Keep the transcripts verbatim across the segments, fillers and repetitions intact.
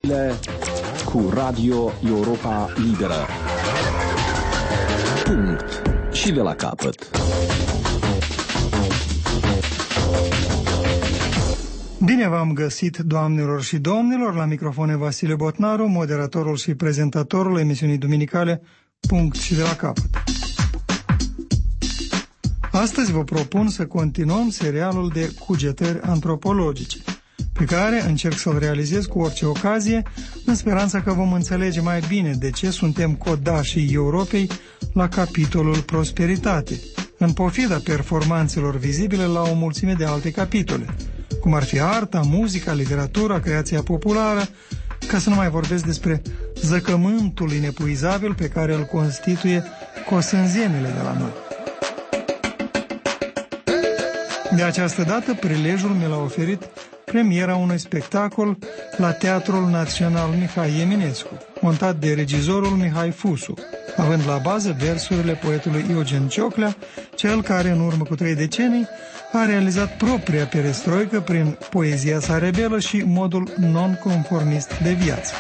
cu Radio Europa Liberă. Punct. Și de la capăt. Bine v-am găsit, doamnelor și domnilor, la microfone Vasile Botnaru, moderatorul și prezentatorul emisiunii duminicale Punct și de la capăt. Astăzi vă propun să continuăm serialul de cugetări antropologice, pe care încerc să-l realizez cu orice ocazie, în speranța că vom înțelege mai bine de ce suntem codașii Europei la capitolul prosperitate, în pofida performanțelor vizibile la o mulțime de alte capitole, cum ar fi arta, muzica, literatura, creația populară, ca să nu mai vorbesc despre zăcământul inepuizabil pe care îl constituie cosânzienele de la noi. De această dată, prilejul mi l-a oferit premiera unui spectacol la Teatrul Național Mihai Eminescu, montat de regizorul Mihai Fusu, având la bază versurile poetului Eugen Cioclea, cel care, în urmă cu trei decenii, a realizat propria perestroică prin poezia sa rebelă și modul nonconformist de viață.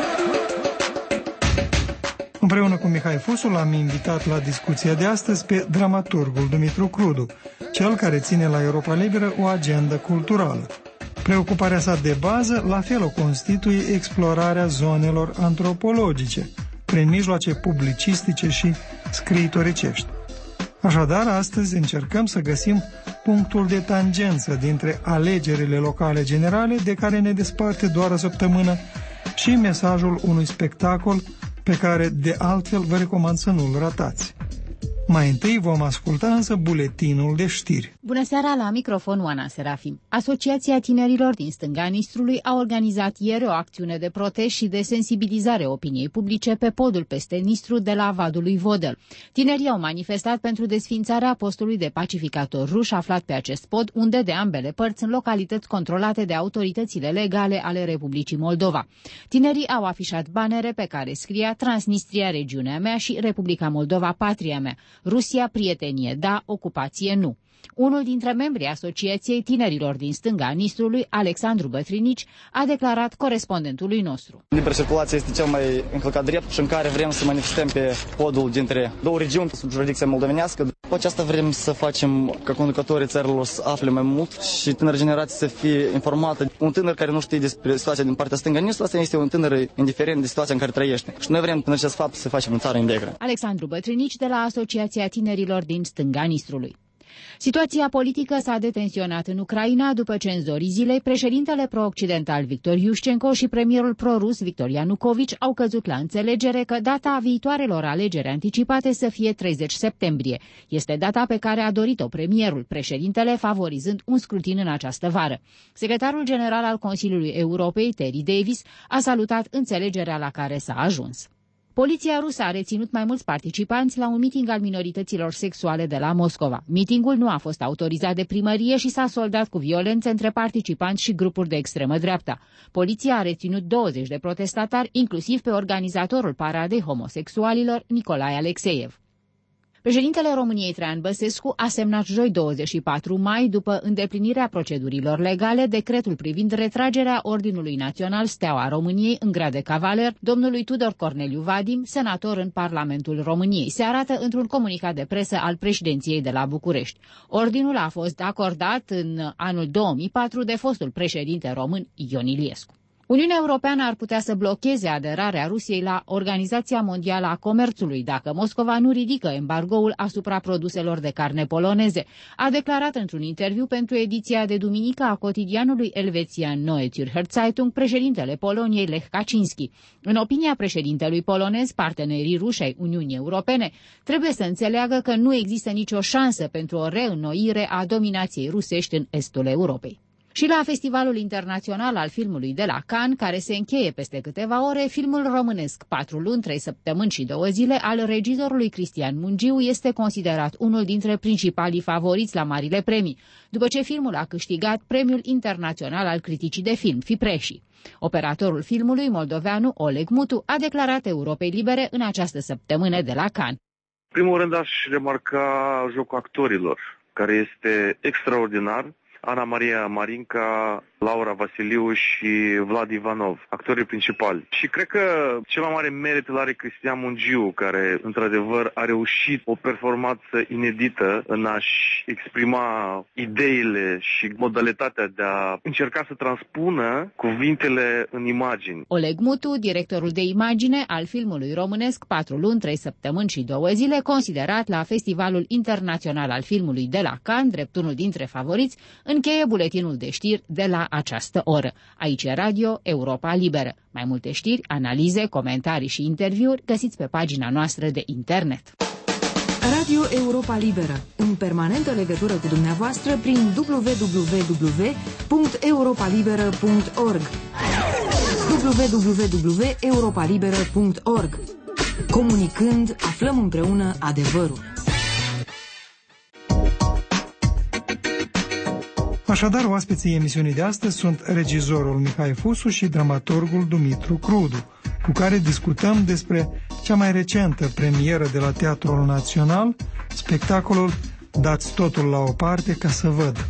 Împreună cu Mihai Fusu l-am invitat la discuția de astăzi pe dramaturgul Dumitru Crudu, cel care ține la Europa Liberă o agendă culturală. Preocuparea sa de bază la fel o constituie explorarea zonelor antropologice, prin mijloace publicistice și scriitoricești. Așadar, astăzi încercăm să găsim punctul de tangență dintre alegerile locale generale de care ne desparte doar o săptămână și mesajul unui spectacol pe care, de altfel, vă recomand să nu-l ratați. Mai întâi vom asculta însă buletinul de știri. Bună seara, la microfon Oana Serafim. Asociația Tinerilor din Stânga Nistrului a organizat ieri o acțiune de protest și de sensibilizare opiniei publice pe podul peste Nistru de la Vadul lui Vodel. Tinerii au manifestat pentru desființarea postului de pacificator ruș aflat pe acest pod, unde de ambele părți în localități controlate de autoritățile legale ale Republicii Moldova. Tinerii au afișat banere pe care scria Transnistria, regiunea mea, și Republica Moldova, patria mea. Rusia, prietenie, da, ocupație, nu. Unul dintre membrii Asociației Tinerilor din Stânga Nistrului, Alexandru Bătrinici, a declarat corespondentului nostru. Libera circulație este cel mai încălcat drept și în care vrem să manifestăm pe podul dintre două regiuni sub jurisdicția moldovenească. Cu aceasta vrem să facem ca conducătorii țărilor să afle mai mult și tânăra generație să fie informată. Un tânăr care nu știe despre situația din partea stânga Nistrului, asta este un tânăr indiferent de situația în care trăiește. Și noi vrem prin acest fapt să facem în țară integră. Alexandru Bătrinici de la Asociația Tinerilor din Stânga Nistrului. Situația politică s-a detensionat în Ucraina după ce în zorii zilei președintele pro-occidental Victor Iușcenko și premierul pro-rus Victor Ianucovici au căzut la înțelegere că data viitoarelor alegeri anticipate să fie treizeci septembrie. Este data pe care a dorit-o premierul, președintele favorizând un scrutin în această vară. Secretarul general al Consiliului Europei, Terry Davis, a salutat înțelegerea la care s-a ajuns. Poliția rusă a reținut mai mulți participanți la un miting al minorităților sexuale de la Moscova. Mitingul nu a fost autorizat de primărie și s-a soldat cu violență între participanți și grupuri de extremă dreapta. Poliția a reținut douăzeci de protestatari, inclusiv pe organizatorul paradei homosexualilor, Nicolae Alexeiev. Președintele României Traian Băsescu a semnat joi douăzeci și patru mai, după îndeplinirea procedurilor legale, decretul privind retragerea Ordinului Național Steaua României în grad de cavaler domnului Tudor Corneliu Vadim, senator în Parlamentul României. Se arată într-un comunicat de presă al președinției de la București. Ordinul a fost acordat în anul două mii patru de fostul președinte român Ion Iliescu. Uniunea Europeană ar putea să blocheze aderarea Rusiei la Organizația Mondială a Comerțului dacă Moscova nu ridică embargoul asupra produselor de carne poloneze, a declarat într-un interviu pentru ediția de duminică a cotidianului elvețian Neue Zürcher Zeitung președintele Poloniei Lech Kaczynski. În opinia președintelui polonez, partenerii ruși ai Uniunii Europene trebuie să înțeleagă că nu există nicio șansă pentru o reînnoire a dominației rusești în estul Europei. Și la Festivalul Internațional al Filmului de la Cannes, care se încheie peste câteva ore, filmul românesc Patru luni, trei săptămâni și două zile al regizorului Cristian Mungiu este considerat unul dintre principalii favoriți la marile premii, după ce filmul a câștigat Premiul Internațional al Criticii de Film, Fipreși. Operatorul filmului moldoveanu Oleg Mutu a declarat Europei Libere în această săptămână de la Cannes. În primul rând aș remarca jocul actorilor, care este extraordinar. Ana Maria Marinca Laura Vasiliu și Vlad Ivanov, actorii principali. Și cred că cel mai mare merit îl are Cristian Mungiu, care într-adevăr a reușit o performanță inedită în a-și exprima ideile și modalitatea de a încerca să transpună cuvintele în imagini. Oleg Mutu, directorul de imagine al filmului românesc Patru luni, trei săptămâni și două zile, considerat la Festivalul Internațional al Filmului de la Cannes, drept unul dintre favoriți, încheie buletinul de știri de la această oră. Aici e Radio Europa Liberă. Mai multe știri, analize, comentarii și interviuri găsiți pe pagina noastră de internet. Radio Europa Liberă, în permanentă legătură cu dumneavoastră prin w w w punct europa liberă punct org w w w punct europa liberă punct org. Comunicând, aflăm împreună adevărul. Așadar, oaspeții emisiunii de astăzi sunt regizorul Mihai Fusu și dramaturgul Dumitru Crudu, cu care discutăm despre cea mai recentă premieră de la Teatrul Național, spectacolul Dați totul la o parte ca să văd.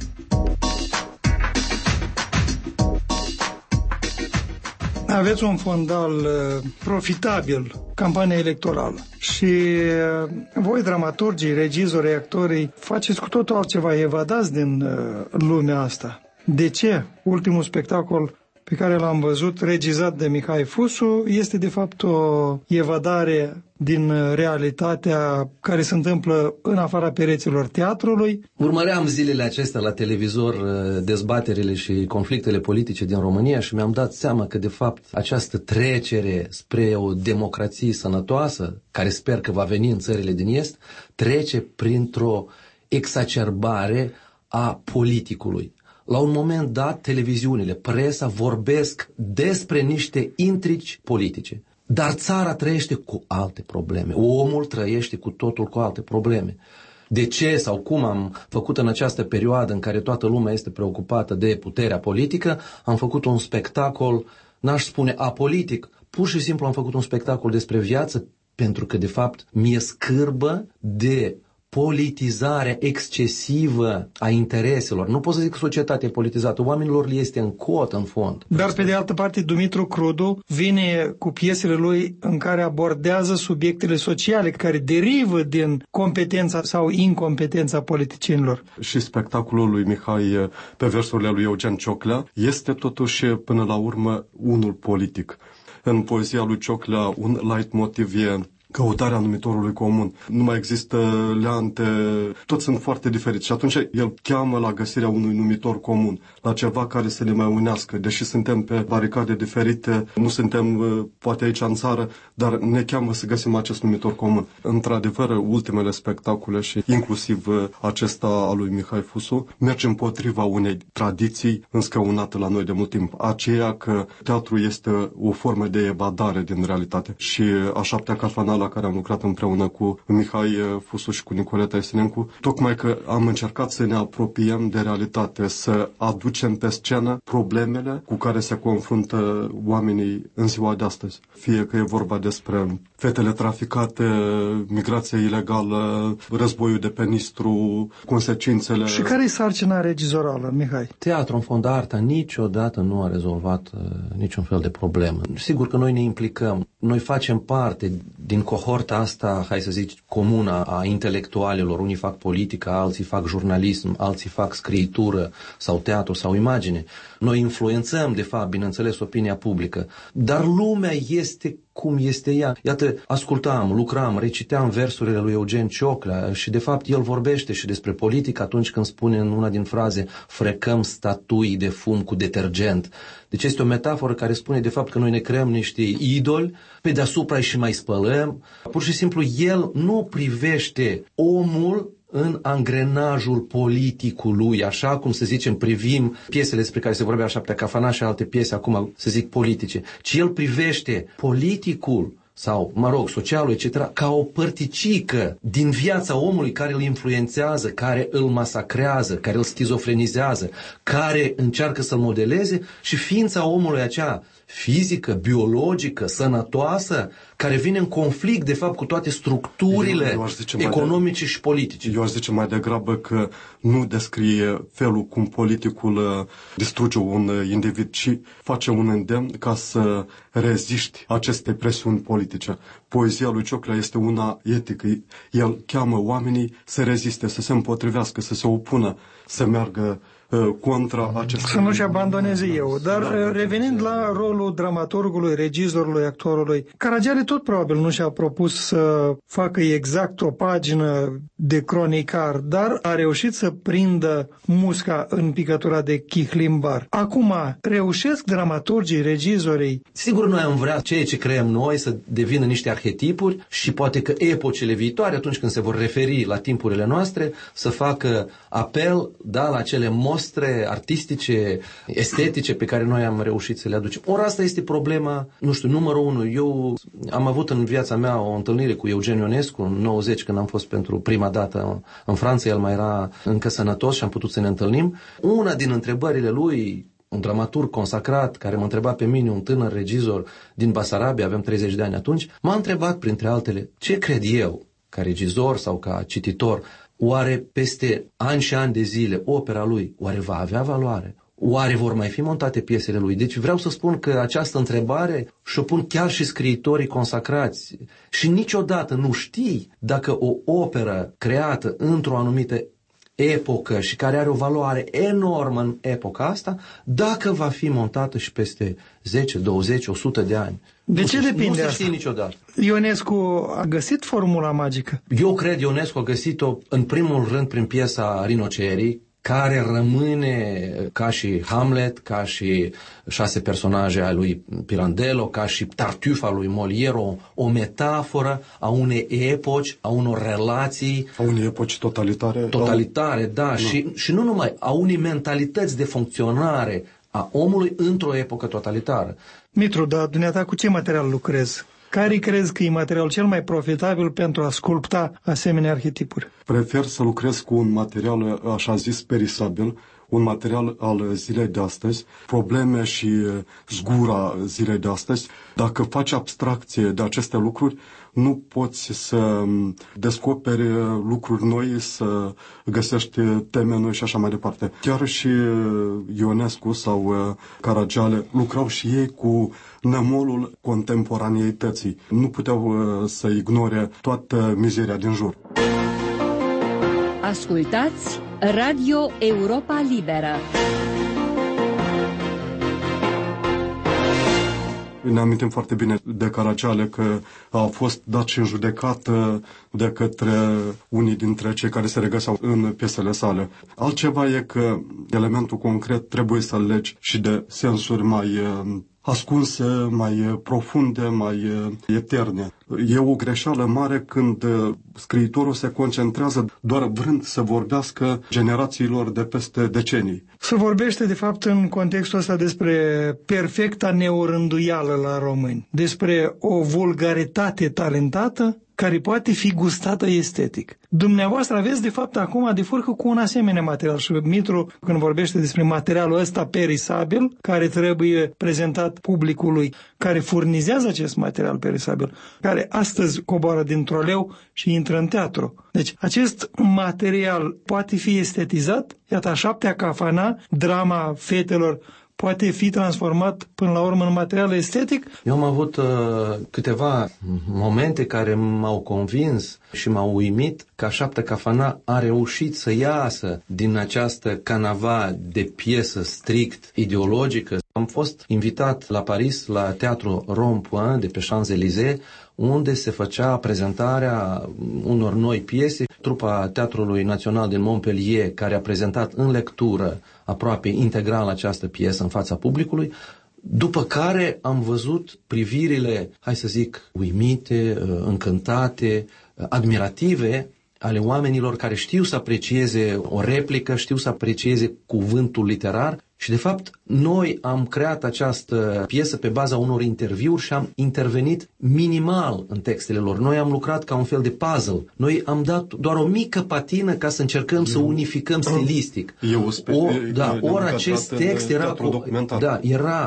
Aveți un fondal uh, profitabil, campania electorală. Și uh, voi, dramaturgii, regizorii, actorii, faceți cu totul altceva, evadați din uh, lumea asta. De ce? Ultimul spectacol pe care l-am văzut, regizat de Mihai Fusu, este de fapt o evadare din realitatea care se întâmplă în afara pereților teatrului. Urmăream zilele acestea la televizor dezbaterile și conflictele politice din România și mi-am dat seama că de fapt această trecere spre o democrație sănătoasă, care sper că va veni în țările din Est, trece printr-o exacerbare a politicului. La un moment dat, televiziunile, presa vorbesc despre niște intrigi politice. Dar țara trăiește cu alte probleme. Omul trăiește cu totul cu alte probleme. De ce sau cum am făcut în această perioadă în care toată lumea este preocupată de puterea politică, am făcut un spectacol, n-aș spune apolitic, pur și simplu am făcut un spectacol despre viață, pentru că de fapt mi-e scârbă de politizarea excesivă a intereselor. Nu pot să zic că societatea e politizată, oamenilor le este în cot, în fond. Dar pe de altă parte, Dumitru Crudu vine cu piesele lui în care abordează subiectele sociale care derivă din competența sau incompetența politicienilor. Și spectacolul lui Mihai pe versurile lui Eugen Cioclea este totuși până la urmă unul politic. În poezia lui Cioclea un leitmotiv e căutarea numitorului comun. Nu mai există leante, toți sunt foarte diferiți și atunci el cheamă la găsirea unui numitor comun, la ceva care să ne mai unească. Deși suntem pe baricade diferite, nu suntem poate aici în țară, dar ne cheamă să găsim acest numitor comun. Într-adevăr, ultimele spectacole și inclusiv acesta al lui Mihai Fusu merge împotriva unei tradiții înscăunate la noi de mult timp, aceea că teatru este o formă de evadare din realitate. Și a șaptea Carfanal la care am lucrat împreună cu Mihai Fusu și cu Nicoleta Esenencu, tocmai că am încercat să ne apropiem de realitate, să aducem pe scenă problemele cu care se confruntă oamenii în ziua de astăzi. Fie că e vorba despre fetele traficate, migrația ilegală, războiul de pe Nistru, consecințele... Și care e sarcina regizorală, Mihai? Teatru, în fond, arta niciodată nu a rezolvat uh, niciun fel de problemă. Sigur că noi ne implicăm, noi facem parte din cohorta asta, hai să zic, comună a intelectualilor. Unii fac politică, alții fac jurnalism, alții fac scriitură sau teatru sau imagine. Noi influențăm, de fapt, bineînțeles, opinia publică. Dar lumea este cum este ea. Iată, ascultam, lucram, reciteam versurile lui Eugen Cioclea și, de fapt, el vorbește și despre politică atunci când spune în una din fraze frecăm statui de fum cu detergent. Deci este o metaforă care spune, de fapt, că noi ne creăm niște idoli, pe deasupra și mai spălăm. Pur și simplu, el nu privește omul în angrenajul politicului, așa cum, să zicem, privim piesele despre care se vorbea Șaptea Cafana și alte piese, acum, să zic, politice, ci el privește politicul sau, mă rog, socialul, et cetera, ca o părticică din viața omului care îl influențează, care îl masacrează, care îl schizofrenizează, care încearcă să-l modeleze și ființa omului aceea fizică, biologică, sănătoasă, care vine în conflict, de fapt, cu toate structurile eu, eu economice de, și politice. Eu aș zice mai degrabă că nu descrie felul cum politicul distruge un individ, ci face un îndemn ca să reziști aceste presiuni politice. Poezia lui Cioclea este una etică. El cheamă oamenii să reziste, să se împotrivească, să se opună, să meargă contra acestui... Să nu-și abandoneze eu. Dar da, revenind la rolul dramaturgului, regizorului, actorului, Caragiale tot probabil nu și-a propus să facă exact o pagină de cronicar, dar a reușit să prindă musca în picătura de chihlimbar. Acum, reușesc dramaturgii, regizorii? Sigur, noi am vrea ceea ce creăm noi să devină niște arhetipuri și poate că epocile viitoare, atunci când se vor referi la timpurile noastre, să facă apel, da, la cele mostre artistice, estetice pe care noi am reușit să le aducem. Ori asta este problema, nu știu, numărul unu. Eu am avut în viața mea o întâlnire cu Eugen Ionescu în nouăzeci, când am fost pentru prima dată în Franța. El mai era încă sănătos și am putut să ne întâlnim. Una din întrebările lui, un dramaturg consacrat, care mă întreba pe mine, un tânăr regizor din Basarabia, aveam treizeci de ani atunci, m-a întrebat, printre altele, ce cred eu, ca regizor sau ca cititor, oare peste ani și ani de zile opera lui, oare va avea valoare? Oare vor mai fi montate piesele lui? Deci vreau să spun că această întrebare și-o pun chiar și scriitorii consacrați. Și niciodată nu știi dacă o operă creată într-o anumită epocă și care are o valoare enormă în epoca asta, dacă va fi montată și peste zece, douăzeci, o sută de ani. De nu ce se, depinde nu se asta? știe niciodată. Ionescu a găsit formula magică? Eu cred Ionescu a găsit-o în primul rând prin piesa Rinocerii, care rămâne ca și Hamlet, ca și șase personaje ale lui Pirandello, ca și Tartufe al lui Molière, o, o metaforă a unei epoci, a unor relații. A unei epoci totalitare. Totalitare, da, da. Și, și nu numai, a unei mentalități de funcționare a omului într-o epocă totalitară. Mitru, dar dumneata cu ce material lucrezi? Care crezi că e materialul cel mai profitabil pentru a sculpta asemenea arhetipuri? Prefer să lucrez cu un material, așa zis, perisabil, un material al zilei de astăzi, probleme și zgura zilei de astăzi. Dacă faci abstracție de aceste lucruri, nu poți să descoperi lucruri noi, să găsești teme noi și așa mai departe. Chiar și Ionescu sau Caragiale lucrau și ei cu nămolul contemporaneității. Nu puteau să ignore toată mizeria din jur. Ascultați Radio Europa Liberă. Ne amintim foarte bine de Caragiale că a fost dat și în judecată de către unii dintre cei care se regăseau în piesele sale. Altceva e că elementul concret trebuie să-l legi și de sensuri mai ascunse, mai profunde, mai eterne. E o greșeală mare când scriitorul se concentrează doar vrând să vorbească generațiilor de peste decenii. Se vorbește, de fapt, în contextul ăsta despre perfecta neorânduială la români, despre o vulgaritate talentată care poate fi gustată estetic. Dumneavoastră aveți, de fapt, acum de furcă cu un asemenea material și Mitru, când vorbește despre materialul ăsta perisabil, care trebuie prezentat publicului, care furnizează acest material perisabil, care astăzi coboară din troleu și intră în teatru. Deci, acest material poate fi estetizat, iată, a șaptea cafana, drama fetelor, poate fi transformat până la urmă în material estetic? Eu am avut uh, câteva momente care m-au convins și m-au uimit că a șaptea cafana a reușit să iasă din această canava de piesă strict ideologică. Am fost invitat la Paris, la Teatru Rond-Point de pe Champs-Élysées, unde se făcea prezentarea unor noi piese. Trupa Teatrului Național din Montpellier, care a prezentat în lectură aproape integral această piesă în fața publicului, după care am văzut privirile, hai să zic, uimite, încântate, admirative ale oamenilor care știu să aprecieze o replică, știu să aprecieze cuvântul literar. Și, de fapt, noi am creat această piesă pe baza unor interviuri și am intervenit minimal în textele lor. Noi am lucrat ca un fel de puzzle. Noi am dat doar o mică patină ca să încercăm Eu. să unificăm stilistic. Eu sper, o, da, ori acest text era, da, era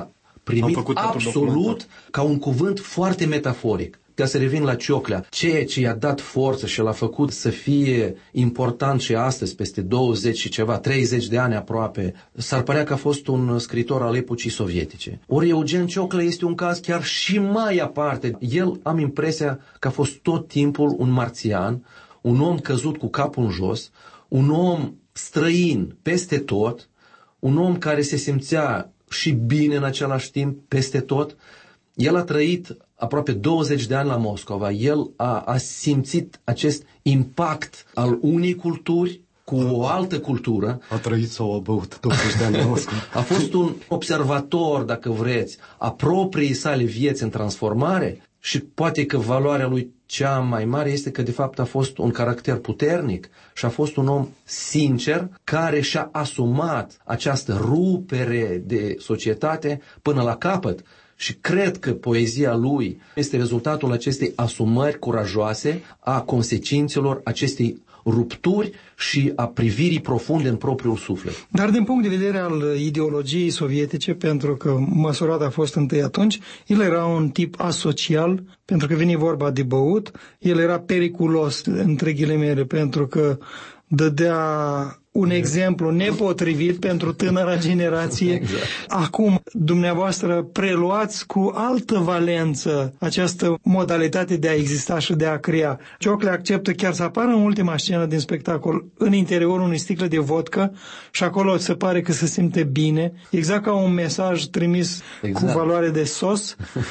primit absolut ca un cuvânt foarte metaforic. Ca să revin la Cioclea, ceea ce i-a dat forță și l-a făcut să fie important și astăzi, peste douăzeci și ceva, treizeci de ani aproape, s-ar părea că a fost un scriitor al epocii sovietice. Ori Eugen Cioclea este un caz chiar și mai aparte. El, am impresia că a fost tot timpul un marțian, un om căzut cu capul în jos, un om străin peste tot, un om care se simțea și bine în același timp peste tot. El a trăit aproape douăzeci de ani la Moscova. El a, a simțit acest impact al unei culturi cu o altă cultură. A trăit sau a băut douăzeci de ani la Moscova. A fost un observator, dacă vreți, a propriei sale vieți în transformare și poate că valoarea lui cea mai mare este că de fapt a fost un caracter puternic și a fost un om sincer care și-a asumat această rupere de societate până la capăt. Și cred că poezia lui este rezultatul acestei asumări curajoase a consecințelor acestei rupturi și a privirii profunde în propriul suflet. Dar din punct de vedere al ideologiei sovietice, pentru că măsurat a fost întâi atunci, el era un tip asocial, pentru că vine vorba de băut, el era periculos, între ghilimele, pentru că dădea un exemplu nepotrivit pentru tânăra generație. Exact. Acum, dumneavoastră, preluați cu altă valență această modalitate de a exista și de a crea. Cioclea acceptă chiar să apară în ultima scenă din spectacol în interiorul unui sticlă de vodcă și acolo se pare că se simte bine, exact ca un mesaj trimis exact. Cu valoare de sos.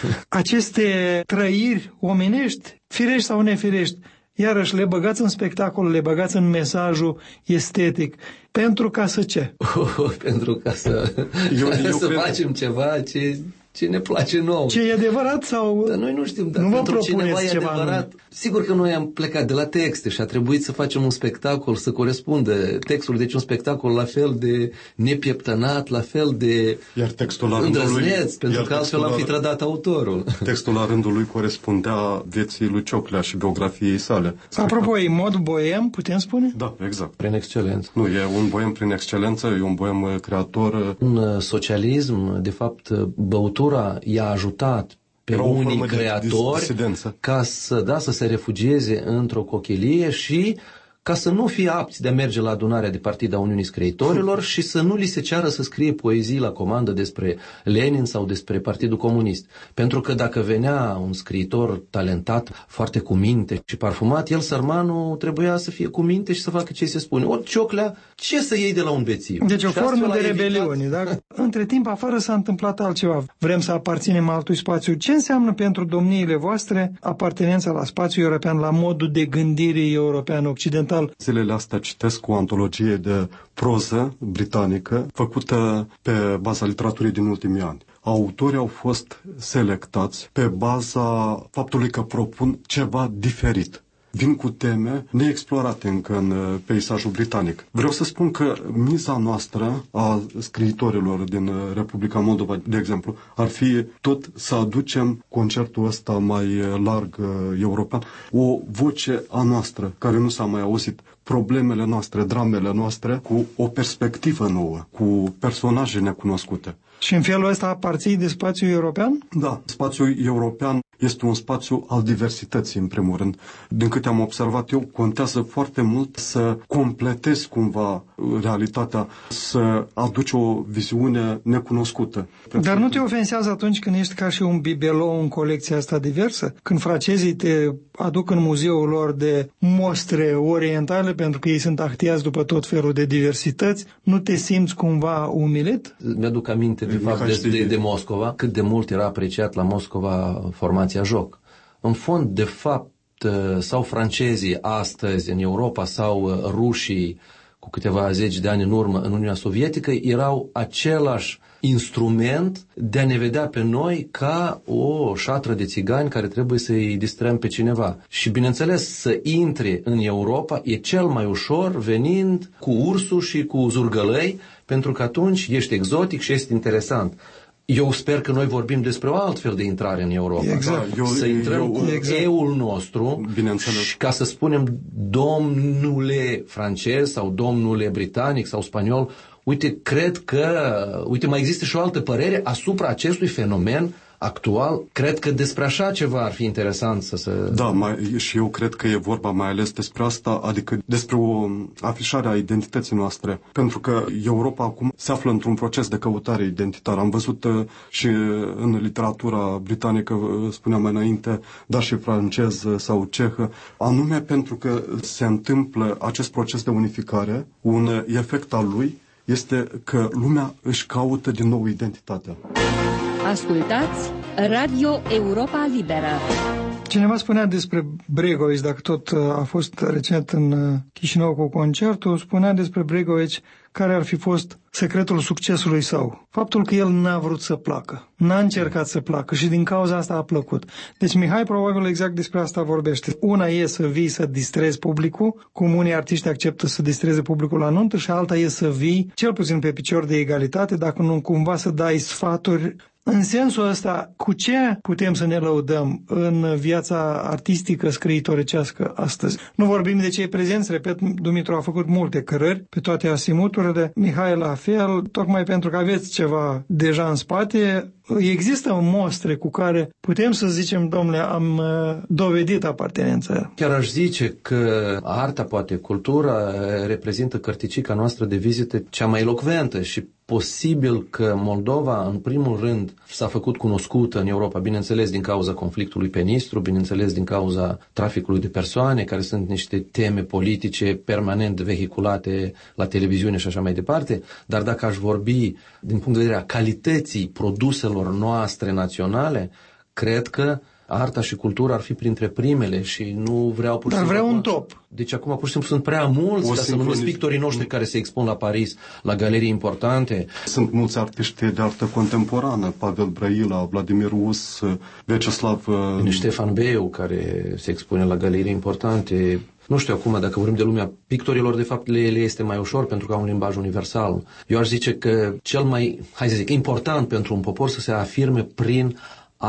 Aceste trăiri omenești, firești sau nefirești, iarăși le băgați în spectacol, le băgați în mesajul estetic. Pentru ca să ce? Oh, pentru ca să, eu, eu să cred... facem ceva ce, ce ne place nouă. Ce e adevărat sau... Dar noi nu știm, dar nu pentru cineva e adevărat. Nu. Sigur că noi am plecat de la texte și a trebuit să facem un spectacol să corespundă textul, deci un spectacol la fel de nepieptănat, la fel de iar textul la îndrăzneț, pentru că altfel am fi trădat autorul. Textul la rândul lui corespundea vieții lui Cioclea și biografiei sale. Apropo, e mod boem, putem spune? Da, exact. Prin excelență. Nu, e un boem prin excelență, e un boem creator. Un socialism, de fapt, băutura i-a ajutat pe unii creatori ca să, da, să se refugieze într-o cochelie și ca să nu fie apți de a merge la adunarea de partid a Uniunii Scriitorilor și să nu li se ceară să scrie poezii la comandă despre Lenin sau despre Partidul Comunist. Pentru că dacă venea un scriitor talentat, foarte cu minte și parfumat, el, sărmanul, trebuia să fie cu minte și să facă ce se spune. Ori Cioclea, ce să iei de la un bețiv? Deci o formă de rebeliune, da? Între timp, afară s-a întâmplat altceva. Vrem să aparținem altui spațiu. Ce înseamnă pentru domniile voastre apartenența la spațiul european, la modul de gândire european-occidental? Zilele astea citesc o antologie de proză britanică făcută pe baza literaturii din ultimii ani. Autorii au fost selectați pe baza faptului că propun ceva diferit. Vin cu teme neexplorate încă în peisajul britanic. Vreau să spun că miza noastră a scriitorilor din Republica Moldova, de exemplu, ar fi tot să aducem concertul ăsta mai larg european, o voce a noastră, care nu s-a mai auzit, problemele noastre, dramele noastre, cu o perspectivă nouă, cu personaje necunoscute. Și în felul ăsta aparții de spațiul european? Da, spațiul european este un spațiu al diversității, în primul rând. Din câte am observat eu, contează foarte mult să completezi cumva realitatea, să aduci o viziune necunoscută. Dar nu te ofensează atunci când ești ca și un bibelou în colecția asta diversă? Când francezii te aduc în muzeul lor de mostre orientale, pentru că ei sunt ahtiați după tot felul de diversități, nu te simți cumva umilit? Mi-aduc aminte, de fapt, de, de, de Moscova, cât de mult era apreciat la Moscova formația Joc. În fond, de fapt, sau francezii astăzi în Europa, sau rușii cu câteva zeci de ani în urmă în Uniunea Sovietică, erau același instrument de a ne vedea pe noi ca o șatră de țigani care trebuie să-i distrăm pe cineva. Și, bineînțeles, să intri în Europa e cel mai ușor venind cu ursul și cu zurgălăi, pentru că atunci ești exotic și ești interesant. Eu sper că noi vorbim despre o altfel de intrare în Europa. Exact. Da, eu, să intrăm eu, cu exact. eul nostru și ca să spunem domnule francez sau domnule britanic sau spaniol, Uite, cred că, uite, mai există și o altă părere asupra acestui fenomen actual. Cred că despre așa ceva ar fi interesant să se... Da, mai, și eu cred că e vorba mai ales despre asta, adică despre o afișare a identității noastre. Pentru că Europa acum se află într-un proces de căutare identitară. Am văzut uh, și în literatura britanică, uh, spuneam mai înainte, dar și franceză sau cehă, anume pentru că se întâmplă acest proces de unificare, un efect al lui este că lumea își caută din nou identitatea. Ascultați Radio Europa Liberă. Cineva spunea despre Bregovici, dacă tot a fost recent în Chișinău cu concertul, spunea despre Bregovici care ar fi fost secretul succesului său. Faptul că el n-a vrut să placă, n-a încercat să placă și din cauza asta a plăcut. Deci Mihai probabil exact despre asta vorbește. Una e să vii să distrezi publicul, cum unii artiști acceptă să distreze publicul la nuntă, și alta e să vii, cel puțin pe picior de egalitate, dacă nu cumva să dai sfaturi. În sensul ăsta, cu ce putem să ne lăudăm în viața artistică scriitorecească astăzi? Nu vorbim de cei prezenți, repet, Dumitru a făcut multe cărări pe toate asimuturile, Mihai la fel, tocmai pentru că aveți ceva deja în spate. Există mostre cu care putem să zicem, domnule, am dovedit apartenența. Chiar aș zice că arta, poate cultura, reprezintă cărticica noastră de vizită cea mai elocventă și posibil că Moldova, în primul rând, s-a făcut cunoscută în Europa, bineînțeles din cauza conflictului pe Nistru, bineînțeles din cauza traficului de persoane, care sunt niște teme politice permanent vehiculate la televiziune și așa mai departe, dar dacă aș vorbi din punct de vedere a calității produselor noastre naționale, cred că arta și cultura ar fi printre primele și nu vreau pur și simplu... Dar vreau un top. Deci acum pur și simplu sunt prea mulți, ca să numesc pictorii noștri care se expun la Paris, la galerii importante. Sunt mulți artiști de artă contemporană, Pavel Brăila, Vladimir Us, Vyacheslav... Ștefan Beu, care se expune la galerii importante. Nu știu acum, dacă vorbim de lumea pictorilor, de fapt le, le este mai ușor pentru că au un limbaj universal. Eu aș zice că cel mai, hai să zic, important pentru un popor să se afirme prin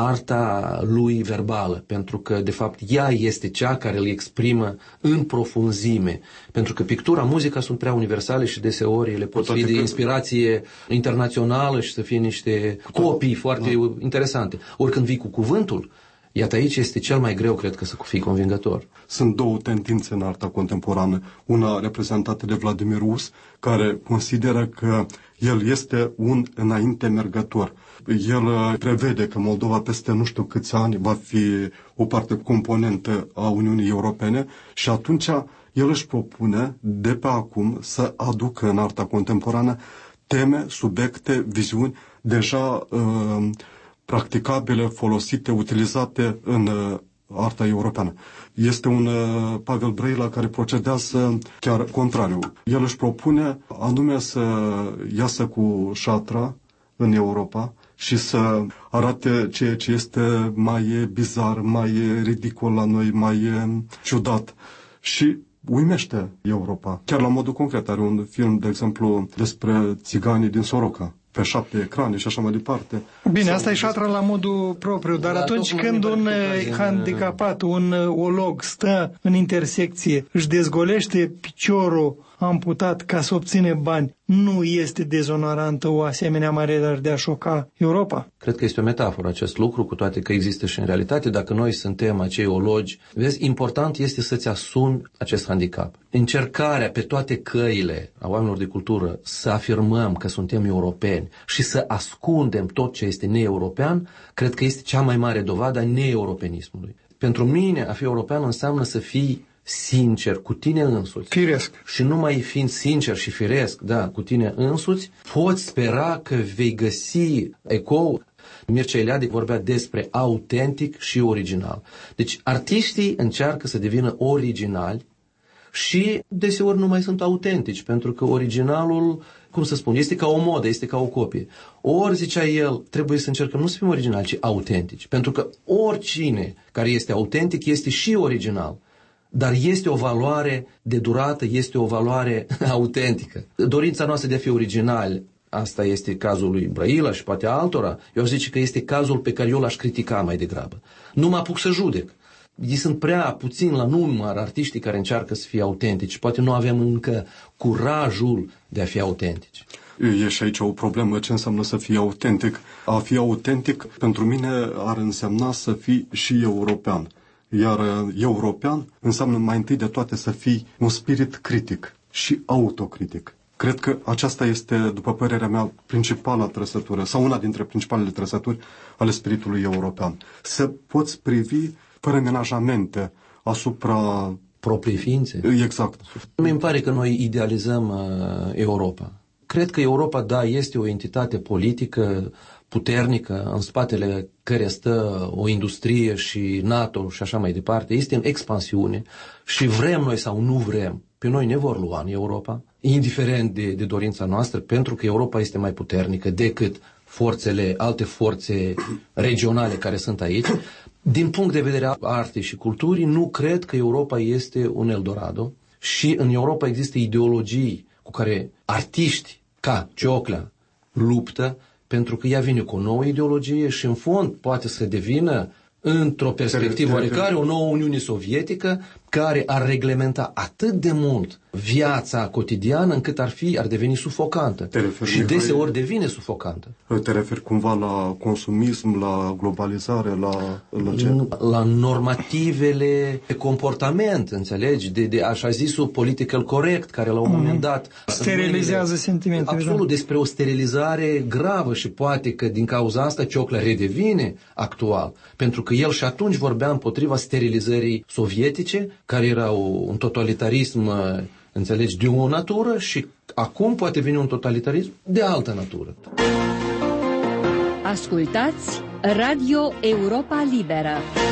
arta lui verbală, pentru că, de fapt, ea este cea care îl exprimă în profunzime. Pentru că pictura, muzica sunt prea universale și deseori ele pot fi de inspirație internațională și să fie niște copii foarte da. interesante. Ori când vii cu cuvântul, iată aici este cel mai greu, cred că, să fii convingător. Sunt două tendințe în arta contemporană. Una reprezentată de Vladimir Us, care consideră că el este un înainte mergător. El prevede că Moldova peste nu știu câți ani va fi o parte componentă a Uniunii Europene și atunci el își propune de pe acum să aducă în arta contemporană teme, subiecte, viziuni deja uh, practicabile, folosite, utilizate în uh, arta europeană. Este un uh, Pavel Brăila care procedează chiar contrariu. El își propune anume să iasă cu șatra în Europa și să arate ceea ce este mai bizar, mai ridicol la noi, mai ciudat. Și uimește Europa. Chiar la modul concret are un film, de exemplu, despre țiganii din Soroca, pe șapte ecrane și așa mai departe. Bine, asta e șatra la modul propriu, dar da, atunci când un handicapat, un olog stă în intersecție, își dezgolește piciorul amputat ca să obține bani, nu este dezonorantă o asemenea manieră de a șoca Europa? Cred că este o metaforă acest lucru, cu toate că există și în realitate. Dacă noi suntem acei ologi, vezi, important este să-ți asumi acest handicap. Încercarea pe toate căile a oamenilor de cultură să afirmăm că suntem europeni și să ascundem tot ce este neeuropean, cred că este cea mai mare dovadă a neeuropenismului. Pentru mine, a fi european înseamnă să fii sincer cu tine însuți. Firesc. Și numai fiind sincer și firesc, da, cu tine însuți, poți spera că vei găsi ecou. Mircea Eliade vorbea despre autentic și original. Deci artiștii încearcă să devină originali și deseori nu mai sunt autentici, pentru că originalul, cum să spun, este ca o modă, este ca o copie. Ori, zicea el, trebuie să încercăm nu să fim originali, ci autentici, pentru că oricine care este autentic este și original. Dar este o valoare de durată, este o valoare autentică. Dorința noastră de a fi original, asta este cazul lui Brăila și poate altora, eu aș zice că este cazul pe care eu l-aș critica mai degrabă. Nu mă apuc să judec. ei sunt prea puțin la număr artiștii care încearcă să fie autentici. Poate nu avem încă curajul de a fi autentici. E și aici o problemă, ce înseamnă să fii autentic. A fi autentic, pentru mine, ar însemna să fii și european. Iar european înseamnă mai întâi de toate să fii un spirit critic și autocritic. Cred că aceasta este, după părerea mea, principala trăsătură, sau una dintre principalele trăsături ale spiritului european. Să poți privi fără menajamente asupra propriei ființe. Exact. Mi-mi pare că noi idealizăm uh, Europa. Cred că Europa, da, este o entitate politică puternică, în spatele care stă o industrie și NATO și așa mai departe. Este în expansiune și vrem noi sau nu vrem, pe noi ne vor lua în Europa, indiferent de, de dorința noastră, pentru că Europa este mai puternică decât forțele, alte forțe regionale care sunt aici. Din punct de vedere al artei și culturii, nu cred că Europa este un Eldorado și în Europa există ideologii cu care artiști ca Cioclea luptă, pentru că ea vine cu o nouă ideologie și în fond poate să devină într-o perspectivă oarecare o nouă Uniune Sovietică care ar reglementa atât de mult viața cotidiană încât ar fi, ar deveni sufocantă. Și deseori devine sufocantă. Te referi cumva la consumism, la globalizare, la... La, ce? La normativele de comportament, înțelegi? De, de așa zisul political correct, care la un mm. moment dat... Sterilizează sentimentele. Absolut, despre o sterilizare gravă și poate că din cauza asta Cioclea redevine actual. Pentru că el și atunci vorbea împotriva sterilizării sovietice, care era un totalitarism, înțelegi, de o natură și acum poate veni un totalitarism de altă natură. Ascultați Radio Europa Liberă.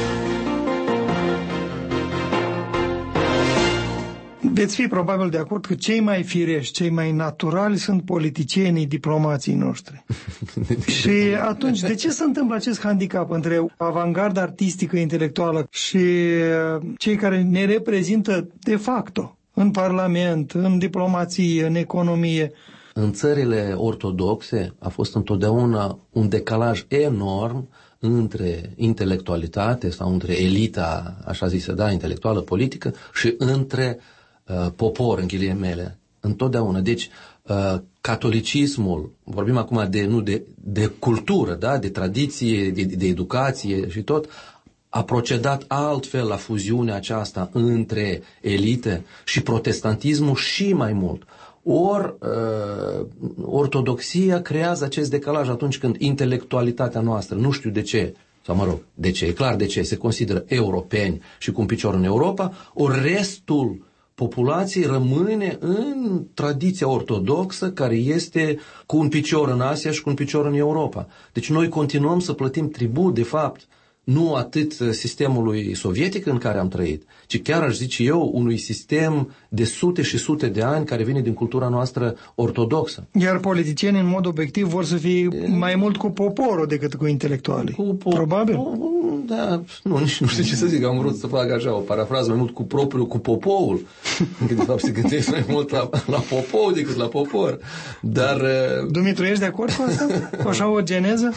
Veți fi probabil de acord că cei mai firești, cei mai naturali sunt politicienii, diplomații noștri. Și atunci, de ce se întâmplă acest handicap între avangarda artistică, intelectuală și cei care ne reprezintă de facto în Parlament, în diplomație, în economie? În țările ortodoxe a fost întotdeauna un decalaj enorm între intelectualitate sau între elita, așa zisă, da, intelectuală, politică și între uh, popor, în ghilimele, întotdeauna. Deci, uh, catolicismul, vorbim acum de, nu, de, de cultură, da, de tradiție, de, de educație și tot, a procedat altfel la fuziunea aceasta între elite și protestantismul și mai mult. Ori uh, ortodoxia creează acest decalaj atunci când intelectualitatea noastră, nu știu de ce, sau mă rog, de ce, e clar de ce, se consideră europeni și cu un picior în Europa, ori restul populației rămâne în tradiția ortodoxă care este cu un picior în Asia și cu un picior în Europa. Deci noi continuăm să plătim tribut, de fapt, nu atât sistemului sovietic în care am trăit, ci chiar aș zice eu unui sistem de sute și sute de ani care vine din cultura noastră ortodoxă. Iar politicienii în mod obiectiv vor să fie mai mult cu poporul decât cu intelectualii. Cu po- Probabil. Da, nu, nici nu știu ce să zic, am vrut să fac așa o parafrază mai mult cu propriul, cu poporul. Că de fapt se gândește mai mult la, la popor decât la popor. Dar... Dumitru, ești de acord cu asta? Cu așa o geneză?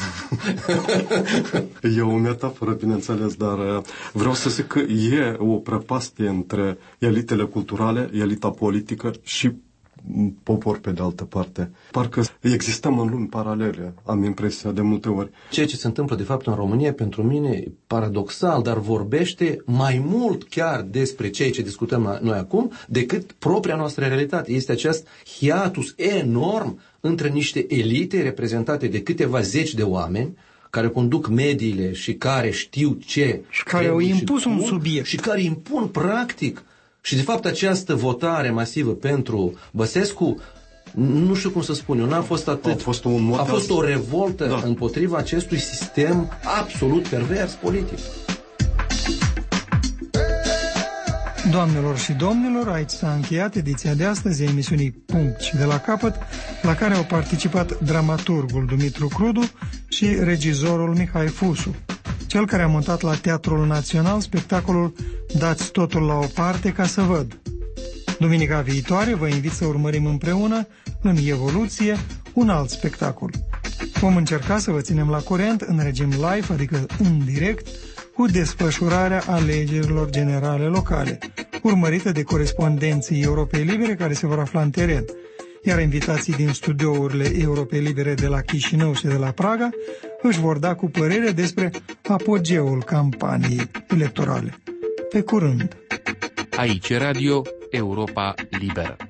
E o metaforă, bineînțeles, dar vreau să zic că e o prăpastie între elitele culturale, elita politică și popor pe de altă parte. Parcă existăm în lumi paralele, am impresia de multe ori. Ceea ce se întâmplă de fapt în România, pentru mine, e paradoxal, dar vorbește mai mult chiar despre ceea ce discutăm noi acum, decât propria noastră realitate. Este acest hiatus enorm între niște elite reprezentate de câteva zeci de oameni care conduc mediile și care știu ce... Și care au impus un subiect. Și care impun practic. Și de fapt această votare masivă pentru Băsescu, nu știu cum să spun eu, n-a fost atât... A fost, un a fost o revoltă da. împotriva acestui sistem absolut pervers politic. Doamnelor și domnilor, aici s-a încheiat ediția de astăzi a emisiunii Punct și de la capăt, la care au participat dramaturgul Dumitru Crudu și regizorul Mihai Fusu, cel care a montat la Teatrul Național spectacolul Dați totul la o parte ca să văd. Duminica viitoare vă invit să urmărim împreună, în Evoluție, un alt spectacol. Vom încerca să vă ținem la curent în regim live, adică în direct, cu desfășurarea alegerilor generale locale, urmărită de corespondenții Europei Libere care se vor afla în teren, iar invitații din studiourile Europei Libere de la Chișinău și de la Praga își vor da cu părere despre apogeul campaniei electorale. Pe curând! Aici Radio Europa Liberă.